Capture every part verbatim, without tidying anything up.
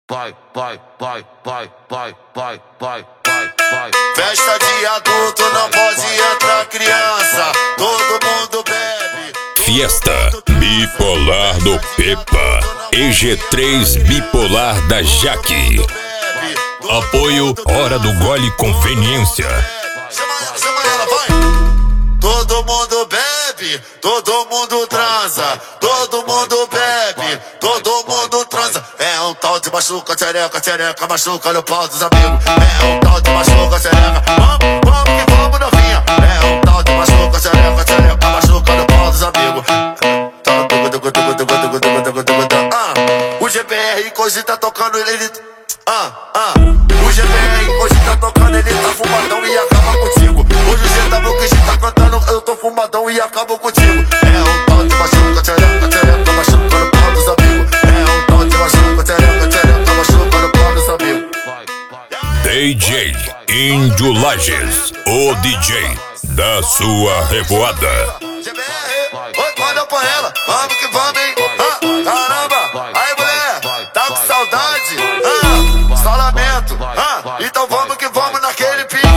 vai, vai, vai, vai, vai, vai, vai, vai, vai. Festa de adulto, não pode entrar criança. Todo mundo bebe. Fiesta bipolar do Pepa. E G três bipolar da Jaque. Apoio Hora do Gole Conveniência. Chama ela, chama ela, vai. Todo mundo bebe, todo mundo transa. Todo mundo bebe, todo mundo transa. É um tal de machuca, tchereca, tchereca, machuca no pau dos amigos. É um tal de machuca, tchereca. Vamos, vamos que vamos, novinha. É um tal de machuca, tchereca, tchereca, machuca no pau dos amigos. Ah, o G B R hoje tá tocando ele. Ah, ah, o G B R hoje tá tocando, ele tá fumadão e acaba contigo. Hoje o G W que tá cantando, eu tô fumadão e acabo contigo. É um tal de machuca, tchereca, tchereca, machuca no pau dos amigos. É um tal de machuca, tchereca, tchereca, machuca no pau dos amigos. D J Índio Lages, o D J da sua revoada. G B R, oi, manda pra ela, vamos que vamos, hein? Ah, caramba, aí mulher, tá com saudade? Ah, só lamento, ah, então vamos que vamos naquele pique.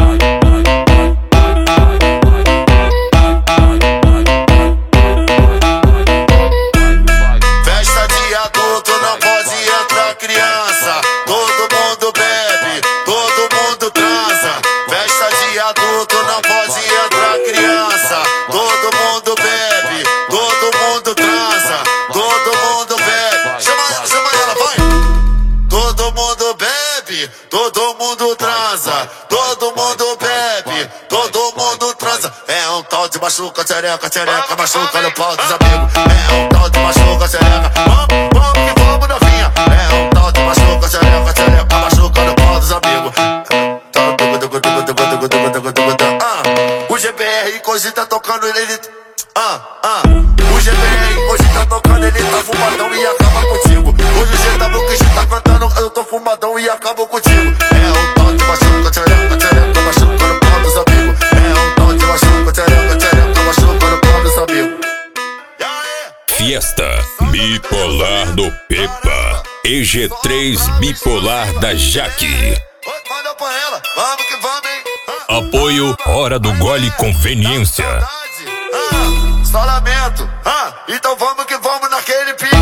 Festa de adulto, não pode entrar criança. Todo mundo bebe, todo mundo transa. Festa de adulto, não pode entrar criança. Todo mundo bebe, todo mundo transa. Todo mundo bebe. Chama ela, chama ela, vai. Todo mundo bebe, todo mundo transa. Todo mundo bebe, todo mundo transa. É um tal de machuca, tchereca, tchereca, machuca no pau dos amigos. É um tal de machuca, tchereca. Vamos, vamos que vamos, novinha. É um tal de machuca, tchereca, tchereca, machuca no pau dos amigos. Ah, o G B R hoje tá tocando ele. Ah, ah, o G B R hoje tá tocando, ele tá fumadão e acaba contigo. Hoje o G W que tá cantando, eu tô fumadão e acabo contigo. É um tal de machuca, tchereca, tchereca, machuca no pau dos amigos. É um tal de machuca, tchereca, tchereca, machuca no pau dos amigos. Fiesta bipolar do Pepa. E G três bipolar da Jaque. Manda pra ela, vamos que vamos, hein? Apoio Hora do Gole Conveniência. Ah, só lamento, ah, então vamos que vamos naquele pique.